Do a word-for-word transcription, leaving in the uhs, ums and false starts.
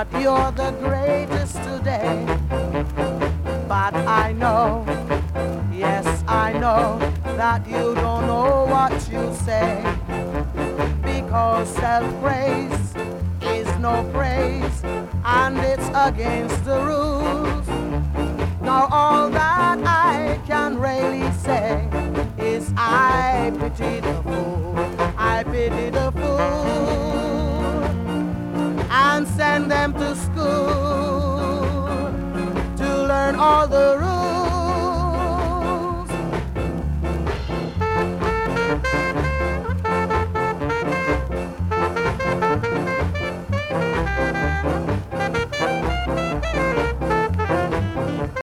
that you're the greatest today. But I know, yes I know, that you don't know what you say. Because self-praise is no praise, and it's against the rules. Now all that I can really say is I pity the fool, I pity the fool, and send them to school to learn all the rules.